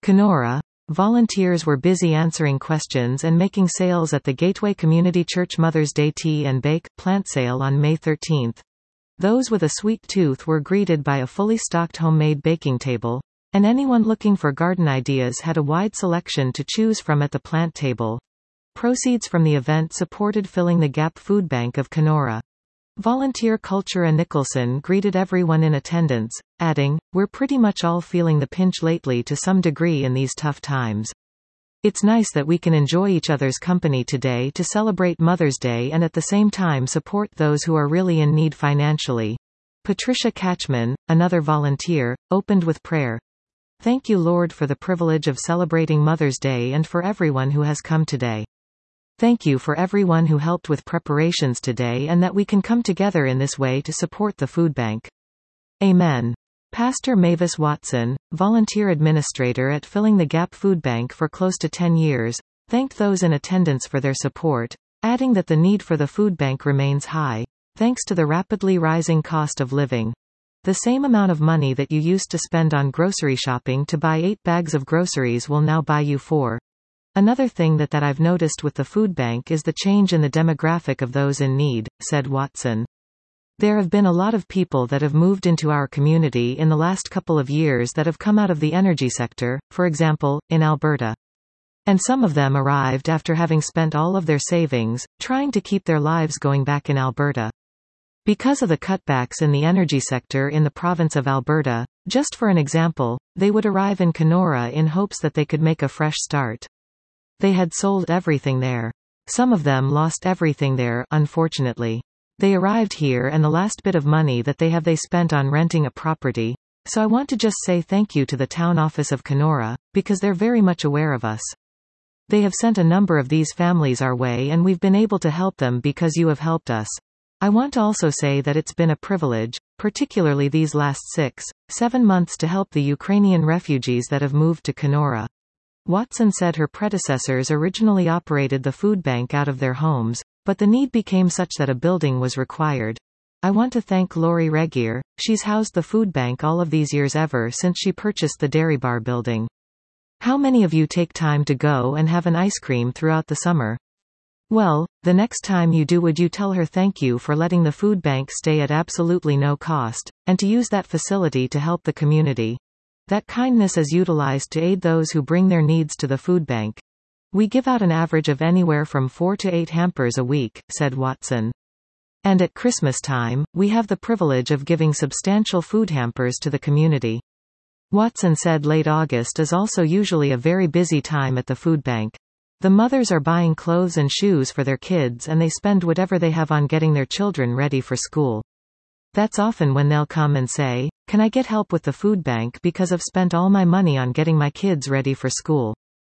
Kenora. Volunteers were busy answering questions and making sales at the Gateway Community Church Mother's Day Tea and Bake plant sale on May 13. Those with a sweet tooth were greeted by a fully stocked homemade baking table, and anyone looking for garden ideas had a wide selection to choose from at the plant table. Proceeds from the event supported Filling the Gap Food Bank of Kenora. Volunteer Cultura Nicholson greeted everyone in attendance, adding, "We're pretty much all feeling the pinch lately to some degree in these tough times. It's nice that we can enjoy each other's company today to celebrate Mother's Day and at the same time support those who are really in need financially." Patricia Catchman, another volunteer, opened with prayer. "Thank you, Lord, for the privilege of celebrating Mother's Day and for everyone who has come today. Thank you for everyone who helped with preparations today and that we can come together in this way to support the food bank. Amen." Pastor Mavis Watson, volunteer administrator at Filling the Gap Food Bank for close to 10 years, thanked those in attendance for their support, adding that the need for the food bank remains high, thanks to the rapidly rising cost of living. The same amount of money that you used to spend on grocery shopping to buy 8 bags of groceries will now buy you 4. Another thing that I've noticed with the food bank is the change in the demographic of those in need, said Watson. There have been a lot of people that have moved into our community in the last couple of years that have come out of the energy sector, for example, in Alberta. And some of them arrived after having spent all of their savings, trying to keep their lives going back in Alberta. Because of the cutbacks in the energy sector in the province of Alberta, just for an example, they would arrive in Kenora in hopes that they could make a fresh start. They had sold everything there. Some of them lost everything there, unfortunately. They arrived here and the last bit of money that they spent on renting a property. So I want to just say thank you to the town office of Kenora, because they're very much aware of us. They have sent a number of these families our way and we've been able to help them because you have helped us. I want to also say that it's been a privilege, particularly these last 6-7 months, to help the Ukrainian refugees that have moved to Kenora. Watson said her predecessors originally operated the food bank out of their homes, but the need became such that a building was required. I want to thank Lori Regier. She's housed the food bank all of these years ever since she purchased the Dairy Bar building. How many of you take time to go and have an ice cream throughout the summer? Well, the next time you do, would you tell her thank you for letting the food bank stay at absolutely no cost, and to use that facility to help the community. That kindness is utilized to aid those who bring their needs to the food bank. We give out an average of anywhere from 4 to 8 hampers a week, said Watson. And at Christmas time, we have the privilege of giving substantial food hampers to the community. Watson said late August is also usually a very busy time at the food bank. The mothers are buying clothes and shoes for their kids and they spend whatever they have on getting their children ready for school. That's often when they'll come and say, "Can I get help with the food bank because I've spent all my money on getting my kids ready for school?"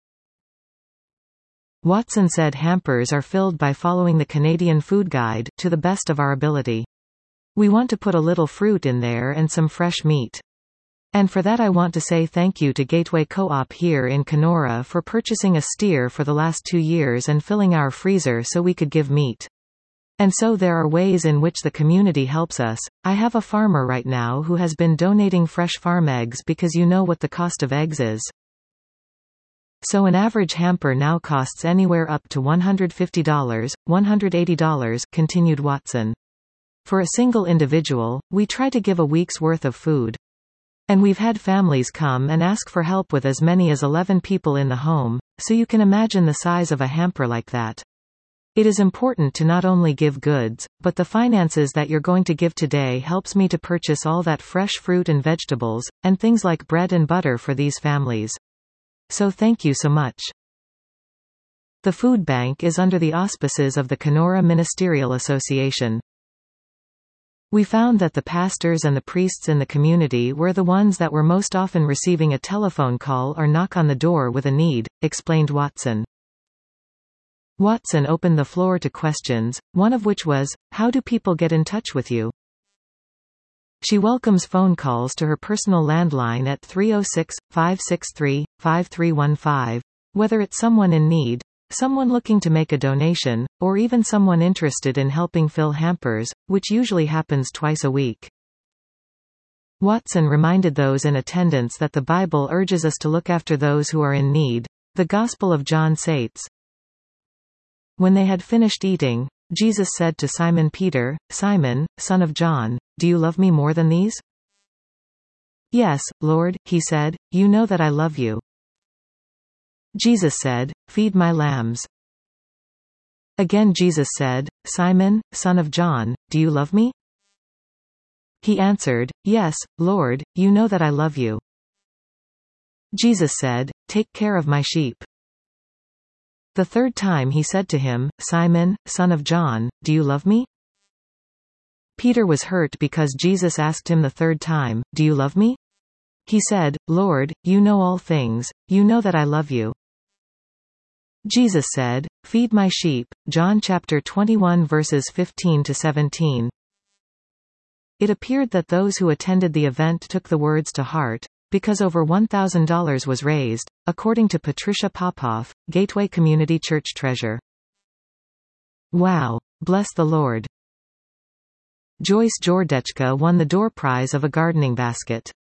Watson said hampers are filled by following the Canadian Food Guide, to the best of our ability. We want to put a little fruit in there and some fresh meat. And for that I want to say thank you to Gateway Co-op here in Kenora for purchasing a steer for the last 2 years and filling our freezer so we could give meat. And so there are ways in which the community helps us. I have a farmer right now who has been donating fresh farm eggs because you know what the cost of eggs is. So an average hamper now costs anywhere up to $150, $180, continued Watson. For a single individual, we try to give a week's worth of food. And we've had families come and ask for help with as many as 11 people in the home, so you can imagine the size of a hamper like that. It is important to not only give goods, but the finances that you're going to give today helps me to purchase all that fresh fruit and vegetables, and things like bread and butter for these families. So thank you so much. The food bank is under the auspices of the Kenora Ministerial Association. We found that the pastors and the priests in the community were the ones that were most often receiving a telephone call or knock on the door with a need, explained Watson. Watson opened the floor to questions, one of which was, how do people get in touch with you? She welcomes phone calls to her personal landline at 306-563-5315, whether it's someone in need, someone looking to make a donation, or even someone interested in helping fill hampers, which usually happens twice a week. Watson reminded those in attendance that the Bible urges us to look after those who are in need. The Gospel of John states, "When they had finished eating, Jesus said to Simon Peter, 'Simon, son of John, do you love me more than these?' 'Yes, Lord,' he said, 'you know that I love you.' Jesus said, 'Feed my lambs.' Again Jesus said, 'Simon, son of John, do you love me?' He answered, 'Yes, Lord, you know that I love you.' Jesus said, 'Take care of my sheep.' The third time he said to him, 'Simon, son of John, do you love me?' Peter was hurt because Jesus asked him the third time, 'Do you love me?' He said, 'Lord, you know all things, you know that I love you.' Jesus said, 'Feed my sheep.' John chapter 21 verses 15 to 17. It appeared that those who attended the event took the words to heart, because over $1,000 was raised, according to Patricia Popoff, Gateway Community Church treasurer. Wow! Bless the Lord. Joyce Jordechka won the door prize of a gardening basket.